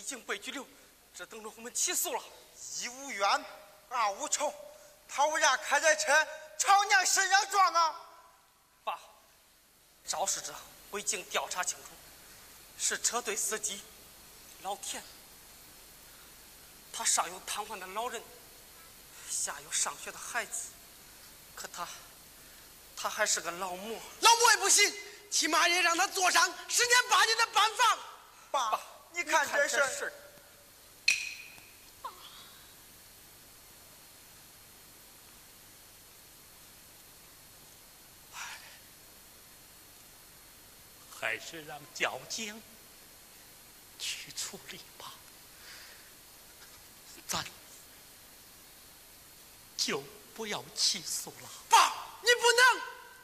经被拘留，只等着我们起诉了。 一无冤，二无仇，他为啥开这车朝娘身上撞啊？ 爸，肇事者我已经调查清楚，是车队司机老田。他上有瘫痪的老人，下有上学的孩子，可他还是个老模。 老模也不行，起码也让他坐上10年8年的班房。 爸，你看这事儿。 还是让交警去处理吧，咱就不要起诉了。 爸，你不能！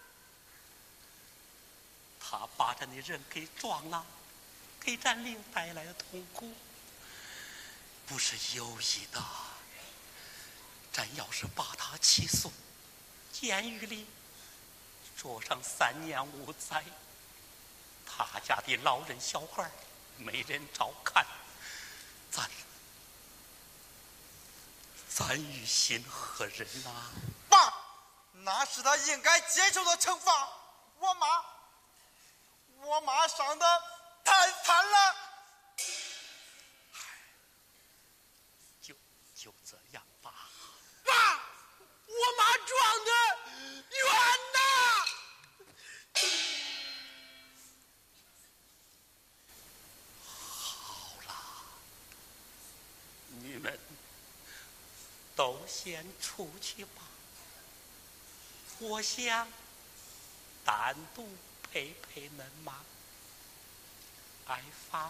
他把咱的人给撞了，给咱领带来的痛苦不是有意的。咱要是把他起诉，监狱里坐上3年5载，他家的老人小孩没人照看，咱于心何忍啊？ 爸，那是他应该接受的惩罚。我妈伤的太惨了。 就这样吧。 爸，我妈撞的冤呐！ 好了，你们都先出去吧，我想单独陪恁妈。爱发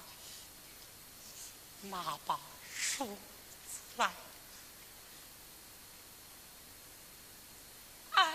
拿把梳子来。 爸，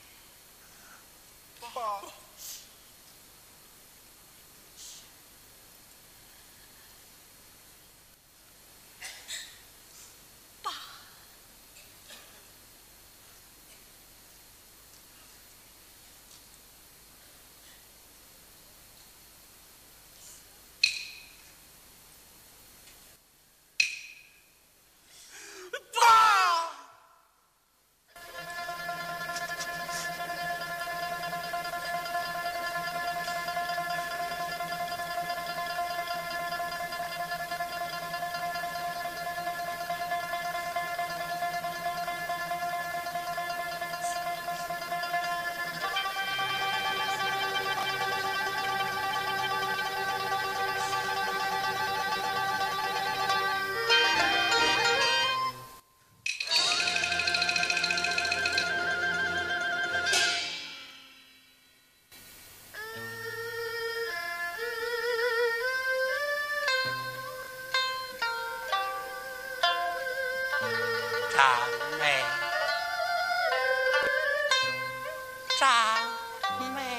张梅，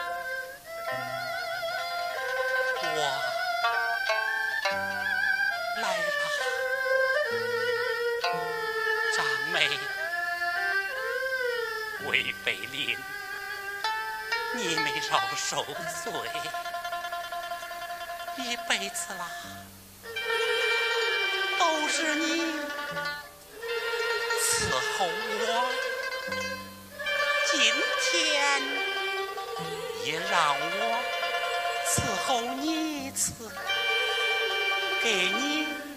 我来了。张梅，魏北林，你没饶受罪一辈子了，都是你伺候我，今天也让我伺候你一次，给你